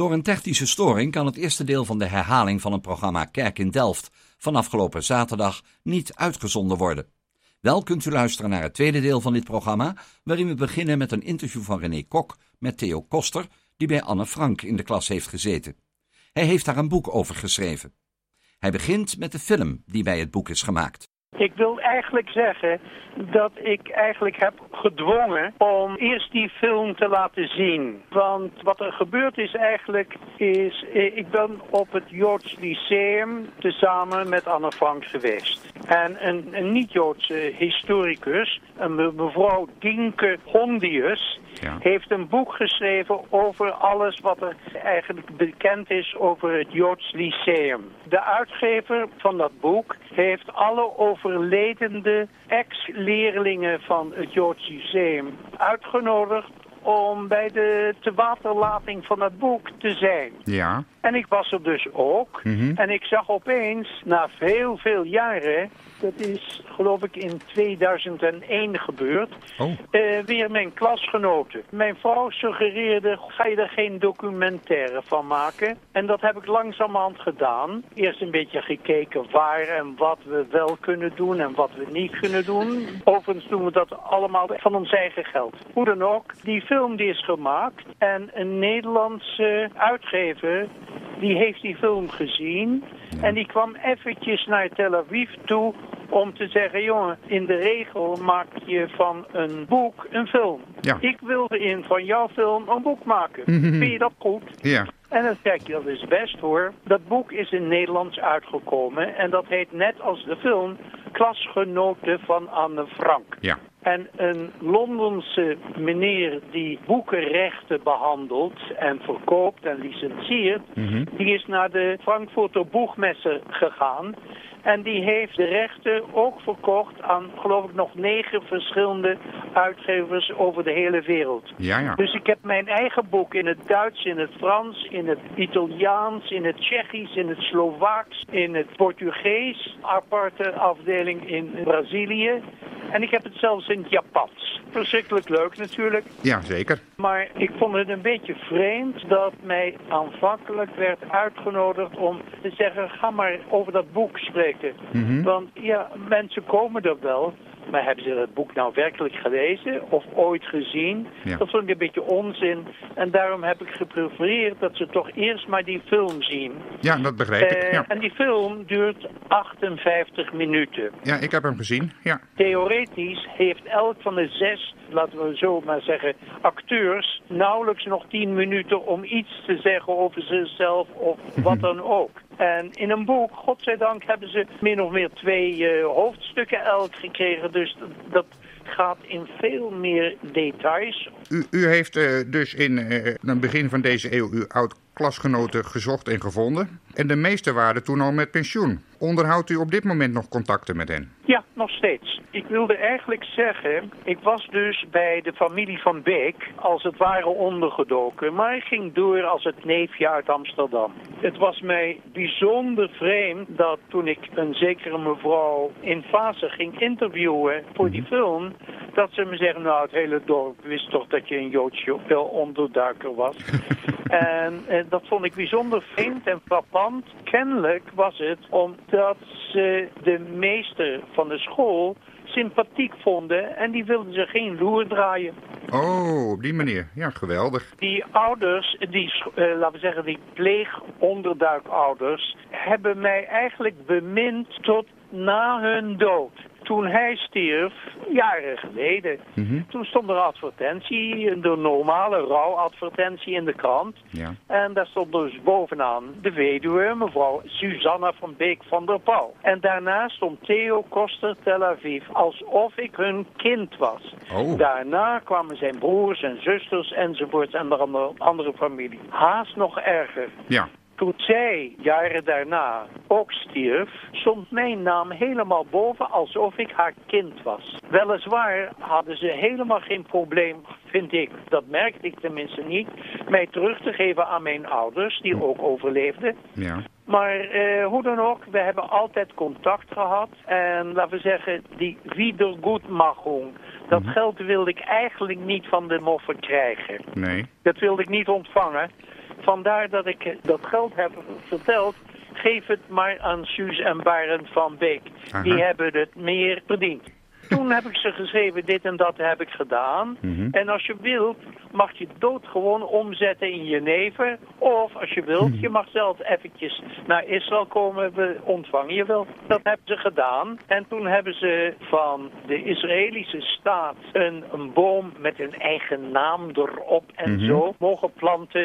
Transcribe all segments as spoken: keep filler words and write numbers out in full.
Door een technische storing kan het eerste deel van de herhaling van het programma Kerk in Delft van afgelopen zaterdag niet uitgezonden worden. Wel kunt u luisteren naar het tweede deel van dit programma, waarin we beginnen met een interview van René Kok met Theo Koster, die bij Anne Frank in de klas heeft gezeten. Hij heeft daar een boek over geschreven. Hij begint met de film die bij het boek is gemaakt. Ik wil eigenlijk zeggen dat ik eigenlijk heb gedwongen om eerst die film te laten zien. Want wat er gebeurd is eigenlijk is, ik ben op het Joods Lyceum tezamen met Anne Frank geweest. En een, een niet-Joodse historicus, een mevrouw Dienke Hondius, ja, heeft een boek geschreven over alles wat er eigenlijk bekend is over het Joods Lyceum. De uitgever van dat boek heeft alle overledende ex-leerlingen van het Joods Lyceum uitgenodigd om bij de tewaterlating van het boek te zijn. Ja. En ik was er dus ook. Mm-hmm. En ik zag opeens, na veel, veel jaren, dat is geloof ik in tweeduizend één gebeurd, oh. uh, weer mijn klasgenoten. Mijn vrouw suggereerde, ga je er geen documentaire van maken? En dat heb ik langzamerhand gedaan. Eerst een beetje gekeken waar en wat we wel kunnen doen en wat we niet kunnen doen. Overigens doen we dat allemaal van ons eigen geld. Hoe dan ook, die film die is gemaakt en een Nederlandse uitgever die heeft die film gezien en die kwam eventjes naar Tel Aviv toe om te zeggen, jongen, in de regel maak je van een boek een film. Ja. Ik wilde in van jouw film een boek maken. Mm-hmm. Vind je dat goed? Ja. En dan zeg je, dat is best hoor. Dat boek is in Nederlands uitgekomen en dat heet net als de film Klasgenoten van Anne Frank. Ja. En een Londense meneer die boekenrechten behandelt en verkoopt en licentieert, mm-hmm. die is naar de Frankfurter Boekmesse gegaan. En die heeft de rechten ook verkocht aan, geloof ik, nog negen verschillende uitgevers over de hele wereld. Ja, ja. Dus ik heb mijn eigen boek in het Duits, in het Frans, in het Italiaans, in het Tsjechisch, in het Slovaaks, in het Portugees, aparte afdeling in Brazilië. En ik heb het zelfs in het Japans. Verschrikkelijk leuk natuurlijk. Ja, zeker. Maar ik vond het een beetje vreemd dat mij aanvankelijk werd uitgenodigd om te zeggen, ga maar over dat boek spreken. Mm-hmm. Want ja, mensen komen er wel. Maar hebben ze het boek nou werkelijk gelezen of ooit gezien? Ja. Dat vond ik een beetje onzin. En daarom heb ik geprefereerd dat ze toch eerst maar die film zien. Ja, dat begrijp ik. Uh, ja. En die film duurt achtenvijftig minuten. Ja, ik heb hem gezien. Ja. Theoretisch heeft elk van de zes, laten we zo maar zeggen, acteurs nauwelijks nog tien minuten om iets te zeggen over zichzelf of wat dan ook. En in een boek, godzijdank, hebben ze min of meer twee uh, hoofdstukken elk gekregen. Dus dat, dat gaat in veel meer details. U, u heeft uh, dus in uh, het begin van deze eeuw uw oud-klasgenoten gezocht en gevonden. En de meeste waren toen al met pensioen. Onderhoudt u op dit moment nog contacten met hen? Ja, nog steeds. Ik wilde eigenlijk zeggen, ik was dus bij de familie van Beek als het ware ondergedoken. Maar ik ging door als het neefje uit Amsterdam. Het was mij bijzonder vreemd dat toen ik een zekere mevrouw in Fase ging interviewen voor die film, dat ze me zeggen, nou het hele dorp wist toch dat je een Joodse onderduiker was. En eh, dat vond ik bijzonder vreemd en frappant. Kennelijk was het omdat ze de meester van de school sympathiek vonden en die wilden ze geen loer draaien. Oh, op die manier. Ja, geweldig. Die ouders, die, uh, laten we zeggen, die pleegonderduikouders, hebben mij eigenlijk bemind tot na hun dood. Toen hij stierf, jaren geleden, mm-hmm. toen stond er een advertentie, de normale rouwadvertentie in de krant. Ja. En daar stond dus bovenaan de weduwe, mevrouw Susanna van Beek van der Pauw. En daarna stond Theo Koster Tel Aviv, alsof ik hun kind was. Oh. Daarna kwamen zijn broers en zusters enzovoorts en de andere, andere familie. Haast nog erger. Ja. Toen zij, jaren daarna, ook stierf, stond mijn naam helemaal boven alsof ik haar kind was. Weliswaar hadden ze helemaal geen probleem, vind ik, dat merkte ik tenminste niet, mij terug te geven aan mijn ouders, die ook overleefden. Ja. Maar eh, hoe dan ook, we hebben altijd contact gehad. En laten we zeggen, die Wiedergutmachung, dat mm-hmm. geld wilde ik eigenlijk niet van de moffen krijgen. Nee. Dat wilde ik niet ontvangen. vandaar dat ik dat geld heb verteld. Geef het maar aan Suus en Barend van Beek. Aha. Die hebben het meer verdiend. Toen heb ik ze geschreven, dit en dat heb ik gedaan. Mm-hmm. En als je wilt, mag je doodgewoon omzetten in jenever. Of als je wilt, je mag zelf eventjes naar Israël komen, we ontvangen je wel. Dat hebben ze gedaan. En toen hebben ze van de Israëlische staat een, een boom met een eigen naam erop en mm-hmm. zo mogen planten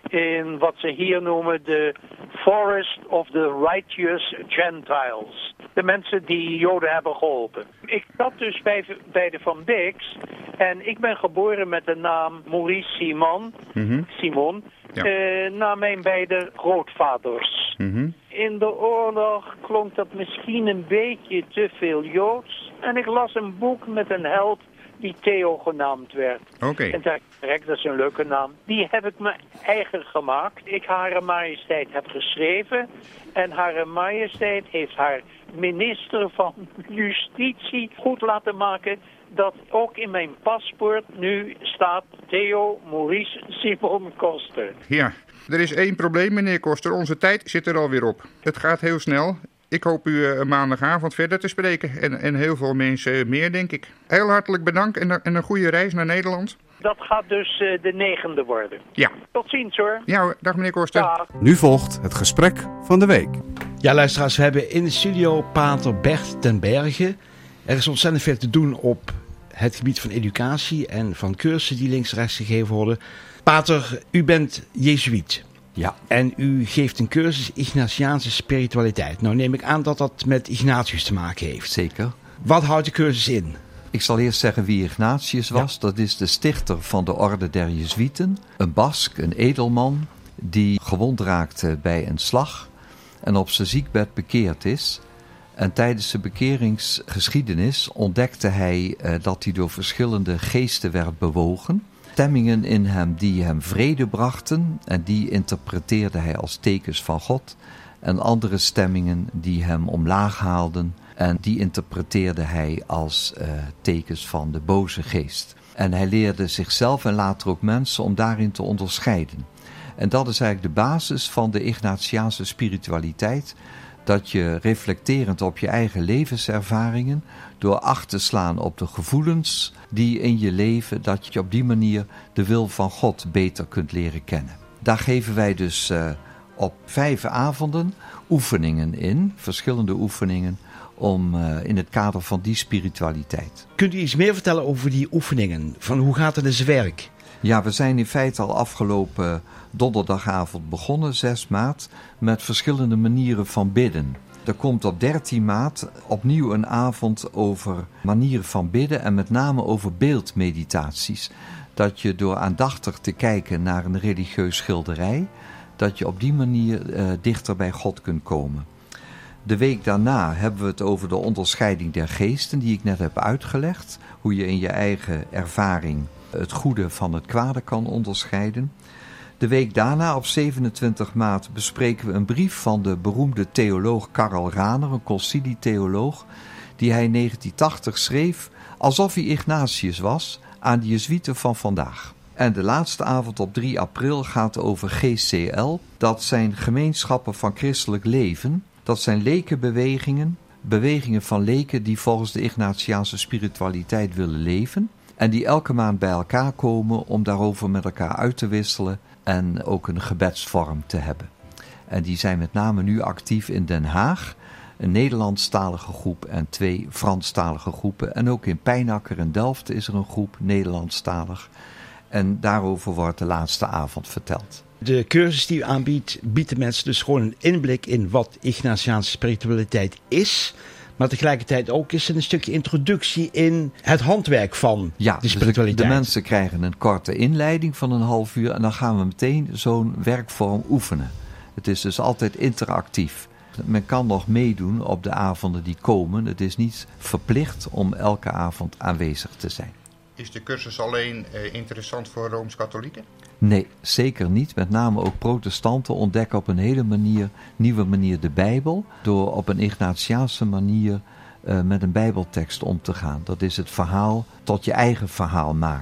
in wat ze hier noemen de Forest of the Righteous Gentiles. De mensen die Joden hebben geholpen. Ik zat dus bij, bij de Van Beeks en ik ben geboren met de naam Maurice Simon, mm-hmm. Simon ja. uh, na mijn beide grootvaders. Mm-hmm. In de oorlog klonk dat misschien een beetje te veel Joods. En ik las een boek met een held die Theo genaamd werd. Okay. En dacht ik, dat is een leuke naam. Die heb ik me eigen gemaakt. Ik Hare Majesteit heb geschreven. En Hare Majesteit heeft haar minister van Justitie goed laten maken dat ook in mijn paspoort nu staat Theo Maurice Simon Koster. Ja, er is één probleem, meneer Koster. Onze tijd zit er alweer op. Het gaat heel snel. Ik hoop u uh, maandagavond verder te spreken. En, en heel veel mensen meer, denk ik. Heel hartelijk bedankt en, en een goede reis naar Nederland. Dat gaat dus uh, de negende worden. Ja. Tot ziens hoor. Ja, dag meneer Koster. Dag. Nu volgt het gesprek van de week. Ja, luisteraars, we hebben in de studio pater Bert ten Berge. Er is ontzettend veel te doen op het gebied van educatie en van cursussen die links en rechts gegeven worden. Pater, u bent jezuïet. Ja. En u geeft een cursus Ignatiaanse spiritualiteit. Nou neem ik aan dat dat met Ignatius te maken heeft. Zeker. Wat houdt de cursus in? Ik zal eerst zeggen wie Ignatius was. Ja. Dat is de stichter van de orde der Jezuïeten. Een Bask, een edelman, die gewond raakte bij een slag en op zijn ziekbed bekeerd is. En tijdens zijn bekeringsgeschiedenis ontdekte hij uh, dat hij door verschillende geesten werd bewogen. Stemmingen in hem die hem vrede brachten en die interpreteerde hij als tekens van God. En andere stemmingen die hem omlaag haalden en die interpreteerde hij als uh, tekens van de boze geest. En hij leerde zichzelf en later ook mensen om daarin te onderscheiden. En dat is eigenlijk de basis van de Ignatiaanse spiritualiteit. Dat je reflecterend op je eigen levenservaringen, door acht te slaan op de gevoelens die in je leven, dat je op die manier de wil van God beter kunt leren kennen. Daar geven wij dus uh, op vijf avonden oefeningen in, verschillende oefeningen, om uh, in het kader van die spiritualiteit. Kunt u iets meer vertellen over die oefeningen? Van hoe gaat het in zijn werk? Ja, we zijn in feite al afgelopen donderdagavond begonnen, zes maart, met verschillende manieren van bidden. Er komt op dertien maart opnieuw een avond over manieren van bidden en met name over beeldmeditaties. Dat je door aandachtig te kijken naar een religieus schilderij, dat je op die manier uh, dichter bij God kunt komen. De week daarna hebben we het over de onderscheiding der geesten die ik net heb uitgelegd. Hoe je in je eigen ervaring het goede van het kwade kan onderscheiden. De week daarna, op zevenentwintig maart, bespreken we een brief van de beroemde theoloog Karl Rahner, een concilietheoloog, die hij in negentien tachtig schreef alsof hij Ignatius was aan de Jezuïeten van vandaag. En de laatste avond op drie april gaat over G C L. Dat zijn gemeenschappen van christelijk leven. Dat zijn lekenbewegingen, bewegingen van leken die volgens de Ignatiaanse spiritualiteit willen leven. En die elke maand bij elkaar komen om daarover met elkaar uit te wisselen en ook een gebedsvorm te hebben. En die zijn met name nu actief in Den Haag, een Nederlandstalige groep en twee Franstalige groepen. En ook in Pijnacker en Delft is er een groep Nederlandstalig. En daarover wordt de laatste avond verteld. De cursus die u aanbiedt, biedt de mensen dus gewoon een inblik in wat Ignatiaanse spiritualiteit is. Maar tegelijkertijd ook is er een stukje introductie in het handwerk van ja, de spiritualiteit. Dus de mensen krijgen een korte inleiding van een half uur en dan gaan we meteen zo'n werkvorm oefenen. Het is dus altijd interactief. Men kan nog meedoen op de avonden die komen. Het is niet verplicht om elke avond aanwezig te zijn. Is de cursus alleen uh, interessant voor Rooms-Katholieken? Nee, zeker niet. Met name ook protestanten ontdekken op een hele manier, nieuwe manier de Bijbel. Door op een Ignatiaanse manier uh, met een Bijbeltekst om te gaan. Dat is het verhaal tot je eigen verhaal maken.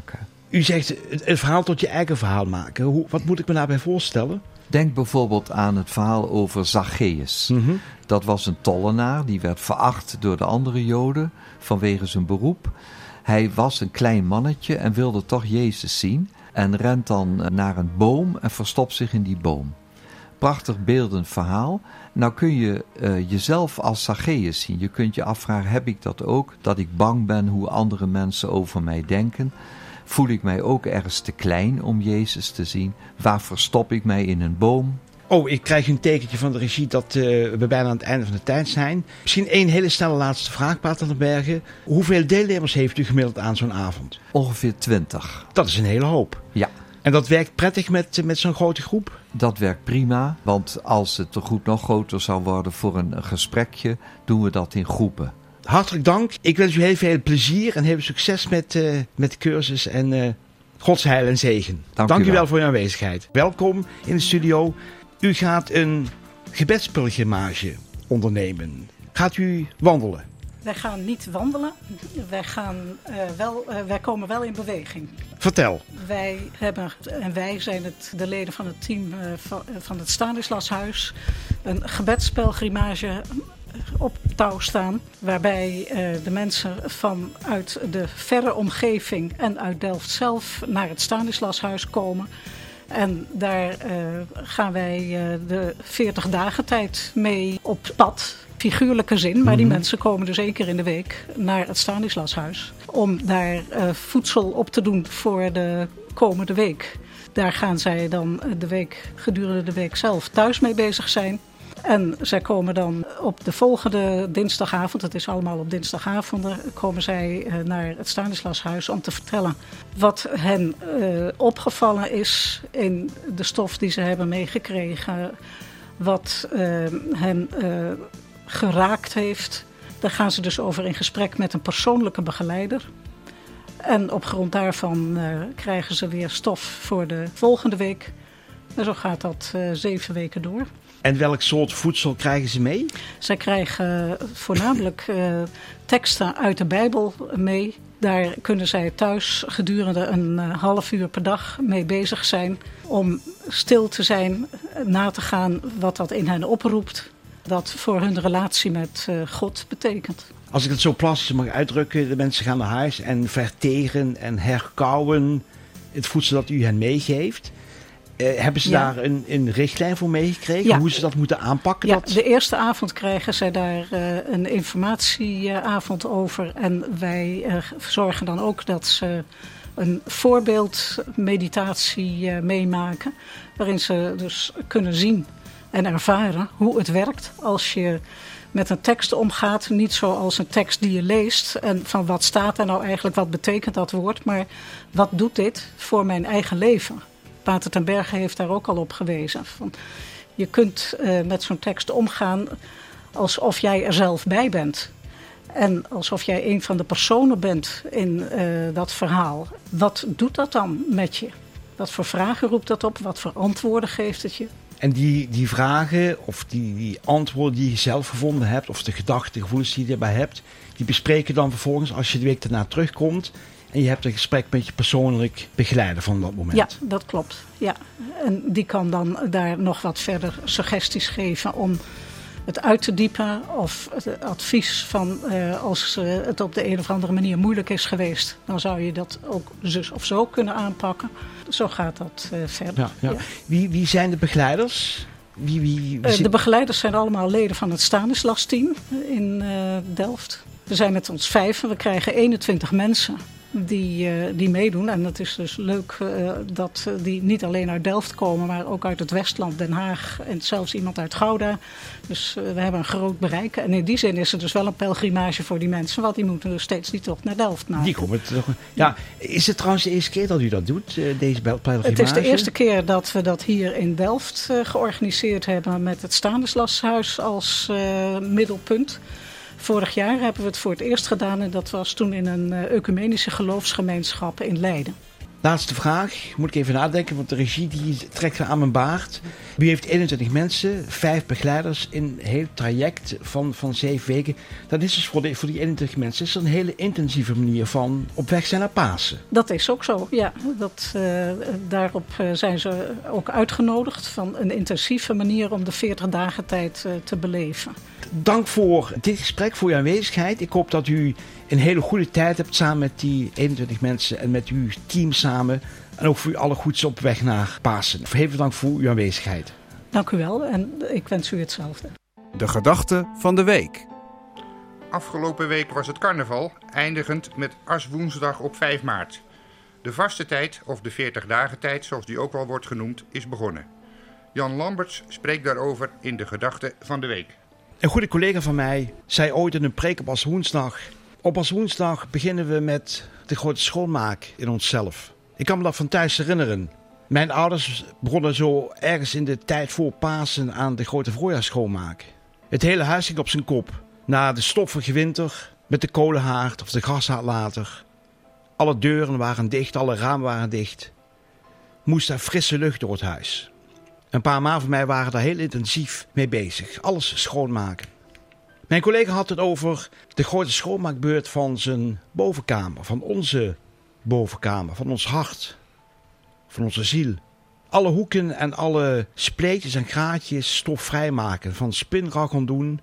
U zegt een verhaal tot je eigen verhaal maken. Hoe, wat moet ik me daarbij voorstellen? Denk bijvoorbeeld aan het verhaal over Zacchaeus. Mm-hmm. Dat was een tollenaar, die werd veracht door de andere Joden vanwege zijn beroep. Hij was een klein mannetje en wilde toch Jezus zien. En rent dan naar een boom en verstopt zich in die boom. Prachtig beeldend verhaal. Nou kun je uh, jezelf als Zacchaeus zien. Je kunt je afvragen, heb ik dat ook? Dat ik bang ben hoe andere mensen over mij denken. Voel ik mij ook ergens te klein om Jezus te zien? Waar verstop ik mij in een boom? Oh, ik krijg een tekentje van de regie dat uh, we bijna aan het einde van de tijd zijn. Misschien één hele snelle laatste vraag, Pater ten Berge. Hoeveel deelnemers heeft u gemiddeld aan zo'n avond? Ongeveer twintig. Dat is een hele hoop. Ja. En dat werkt prettig met, met zo'n grote groep? Dat werkt prima, want als het de groep nog groter zou worden voor een gesprekje, doen we dat in groepen. Hartelijk dank. Ik wens u heel veel plezier en heel veel succes met, uh, met de cursus en uh, Gods heil en zegen. Dank, dank u wel. u wel voor uw aanwezigheid. Welkom in de studio. U gaat een gebedspelgrimage ondernemen. Gaat u wandelen? Wij gaan niet wandelen. Wij, gaan, uh, wel, uh, wij komen wel in beweging. Vertel. Wij hebben, en wij zijn het, de leden van het team uh, van, uh, van het Stanislashuis, een gebedspelgrimage op touw staan. Waarbij uh, de mensen vanuit de verre omgeving en uit Delft zelf naar het Stanislashuis komen. En daar uh, gaan wij uh, de veertig dagen tijd mee op pad. Figuurlijke zin, maar mm-hmm. die mensen komen dus één keer in de week naar het Stanislashuis. Om daar uh, voedsel op te doen voor de komende week. Daar gaan zij dan de week, gedurende de week zelf thuis mee bezig zijn. En zij komen dan op de volgende dinsdagavond, het is allemaal op dinsdagavonden, komen zij uh, naar het Stanislashuis om te vertellen wat hen uh, opgevallen is in de stof die ze hebben meegekregen. Wat uh, hen uh, geraakt heeft. Daar gaan ze dus over in gesprek met een persoonlijke begeleider. En op grond daarvan uh, krijgen ze weer stof voor de volgende week. En zo gaat dat uh, zeven weken door. En welk soort voedsel krijgen ze mee? Zij krijgen voornamelijk uh, teksten uit de Bijbel mee. Daar kunnen zij thuis gedurende een uh, half uur per dag mee bezig zijn. Om stil te zijn, na te gaan wat dat in hen oproept. Dat voor hun relatie met uh, God betekent. Als ik het zo plastisch mag uitdrukken, de mensen gaan naar huis en verteren en herkauwen het voedsel dat u hen meegeeft. Uh, hebben ze ja. daar een, een richtlijn voor meegekregen? Ja. Hoe ze dat moeten aanpakken? Ja, dat... de eerste avond krijgen zij daar uh, een informatieavond over. En wij uh, zorgen dan ook dat ze een voorbeeldmeditatie uh, meemaken. Waarin ze dus kunnen zien en ervaren hoe het werkt als je met een tekst omgaat. Niet zoals een tekst die je leest en van wat staat er nou eigenlijk, wat betekent dat woord. Maar wat doet dit voor mijn eigen leven? Pater ten Berge heeft daar ook al op gewezen. Van, je kunt uh, met zo'n tekst omgaan alsof jij er zelf bij bent. En alsof jij een van de personen bent in uh, dat verhaal. Wat doet dat dan met je? Wat voor vragen roept dat op? Wat voor antwoorden geeft het je? En die, die vragen of die, die antwoorden die je zelf gevonden hebt, of de gedachten, gevoelens die je erbij hebt, die bespreken dan vervolgens als je de week daarna terugkomt. En je hebt een gesprek met je persoonlijk begeleider van dat moment. Ja, dat klopt. Ja. En die kan dan daar nog wat verder suggesties geven om het uit te diepen. Of het advies van uh, als uh, het op de een of andere manier moeilijk is geweest, dan zou je dat ook zus of zo kunnen aanpakken. Zo gaat dat uh, verder. Ja, ja. Ja. Wie, wie zijn de begeleiders? Wie, wie, wie uh, de begeleiders zijn allemaal leden van het Stanislas-team in uh, Delft. We zijn met ons vijven. We krijgen eenentwintig mensen die, uh, die meedoen. En het is dus leuk uh, dat uh, die niet alleen uit Delft komen, maar ook uit het Westland, Den Haag en zelfs iemand uit Gouda. Dus uh, we hebben een groot bereik. En in die zin is het dus wel een pelgrimage voor die mensen, want die moeten dus steeds die tocht naar Delft maken. Die komen toch. Ja, is het trouwens de eerste keer dat u dat doet, uh, deze pelgrimage? Het is de eerste keer dat we dat hier in Delft uh, georganiseerd hebben met het Stanislashuis als uh, middelpunt. Vorig jaar hebben we het voor het eerst gedaan en dat was toen in een uh, ecumenische geloofsgemeenschap in Leiden. Laatste vraag, moet ik even nadenken, want de regie die trekt aan mijn baard. U heeft eenentwintig mensen, vijf begeleiders in een heel traject van, van zeven weken. Dat is dus voor, de, voor die eenentwintig mensen is een hele intensieve manier van op weg zijn naar Pasen. Dat is ook zo, ja. Dat, uh, daarop zijn ze ook uitgenodigd van een intensieve manier om de veertig dagen tijd uh, te beleven. Dank voor dit gesprek, voor uw aanwezigheid. Ik hoop dat u een hele goede tijd hebt samen met die eenentwintig mensen en met uw team samen. En ook voor u alle goeds op weg naar Pasen. Heel veel dank voor uw aanwezigheid. Dank u wel en ik wens u hetzelfde. De gedachte van de week. Afgelopen week was het carnaval, eindigend met Aswoensdag op vijf maart. De vaste tijd, of de veertig dagen tijd, zoals die ook wel wordt genoemd, is begonnen. Jan Lamberts spreekt daarover in de gedachte van de week. Een goede collega van mij zei ooit in een preek op Aswoensdag: op Aswoensdag beginnen we met de grote schoonmaak in onszelf. Ik kan me dat van thuis herinneren. Mijn ouders begonnen zo ergens in de tijd voor Pasen aan de grote voorjaarsschoonmaak. Het hele huis ging op zijn kop. Na de stoffige winter met de kolenhaard of de grashaardlater. Alle deuren waren dicht, alle ramen waren dicht. Moest er frisse lucht door het huis. Een paar maanden van mij waren daar heel intensief mee bezig. Alles schoonmaken. Mijn collega had het over de grote schoonmaakbeurt van zijn bovenkamer. Van onze bovenkamer, van ons hart. Van onze ziel. Alle hoeken en alle spleetjes en graatjes stofvrij maken. Van spinraggen doen.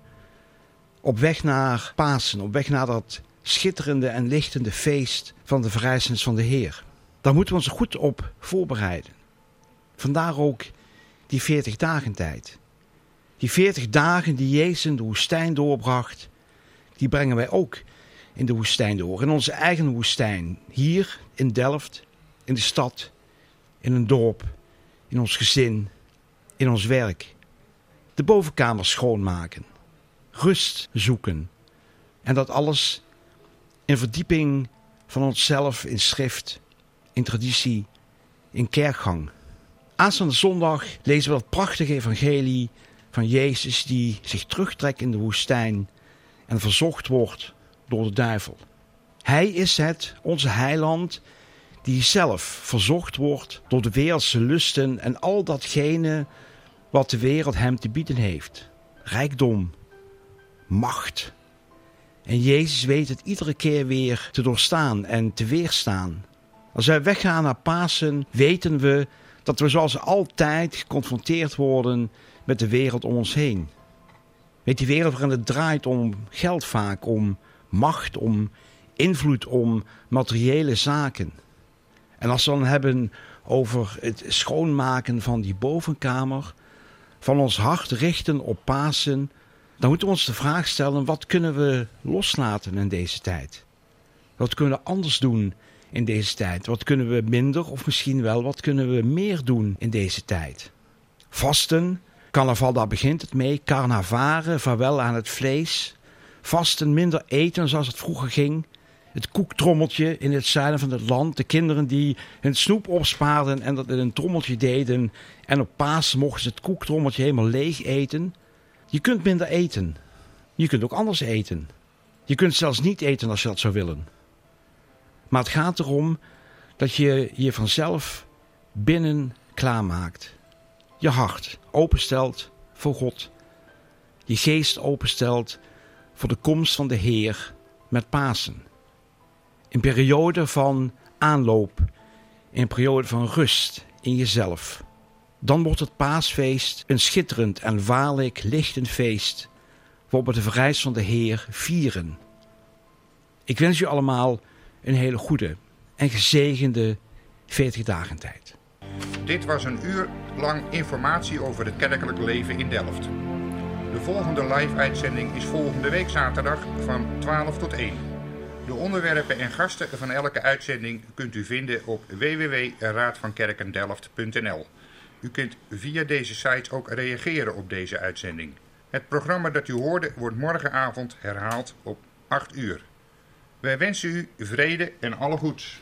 Op weg naar Pasen. Op weg naar dat schitterende en lichtende feest van de verrijzenis van de Heer. Daar moeten we ons goed op voorbereiden. Vandaar ook die veertig dagen tijd. Die veertig dagen die Jezus in de woestijn doorbracht, die brengen wij ook in de woestijn door. In onze eigen woestijn. Hier in Delft, in de stad, in een dorp, in ons gezin, in ons werk. De bovenkamer schoonmaken. Rust zoeken. En dat alles in verdieping van onszelf, in schrift, in traditie, in kerkgang. Aanstaande zondag lezen we dat prachtige evangelie van Jezus die zich terugtrekt in de woestijn en verzocht wordt door de duivel. Hij is het, onze heiland, die zelf verzocht wordt door de wereldse lusten en al datgene wat de wereld hem te bieden heeft. Rijkdom, macht. En Jezus weet het iedere keer weer te doorstaan en te weerstaan. Als wij weggaan naar Pasen, weten we dat we zoals altijd geconfronteerd worden met de wereld om ons heen. Met die wereld waarin het draait om geld vaak, om macht, om invloed, om materiële zaken. En als we dan hebben over het schoonmaken van die bovenkamer, van ons hart richten op Pasen, dan moeten we ons de vraag stellen: wat kunnen we loslaten in deze tijd? Wat kunnen we anders doen in deze tijd? Wat kunnen we minder of misschien wel wat kunnen we meer doen in deze tijd? Vasten, carnaval, daar begint het mee. Carnavaren, vaarwel aan het vlees. Vasten, minder eten zoals het vroeger ging. Het koektrommeltje in het zuiden van het land. De kinderen die hun snoep opspaarden en dat in een trommeltje deden. En op Pasen mochten ze het koektrommeltje helemaal leeg eten. Je kunt minder eten. Je kunt ook anders eten. Je kunt zelfs niet eten als je dat zou willen. Maar het gaat erom dat je je vanzelf binnen klaarmaakt. Je hart openstelt voor God. Je geest openstelt voor de komst van de Heer met Pasen. Een periode van aanloop. Een periode van rust in jezelf. Dan wordt het paasfeest een schitterend en waarlijk lichtend feest, waarop we de verrijzenis van de Heer vieren. Ik wens u allemaal een hele goede en gezegende veertig dagen tijd. Dit was een uur lang informatie over het kerkelijk leven in Delft. De volgende live-uitzending is volgende week zaterdag van twaalf tot één. De onderwerpen en gasten van elke uitzending kunt u vinden op w w w punt raad van kerken delft punt n l. U kunt via deze site ook reageren op deze uitzending. Het programma dat u hoorde wordt morgenavond herhaald op acht uur. Wij wensen u vrede en alle goeds.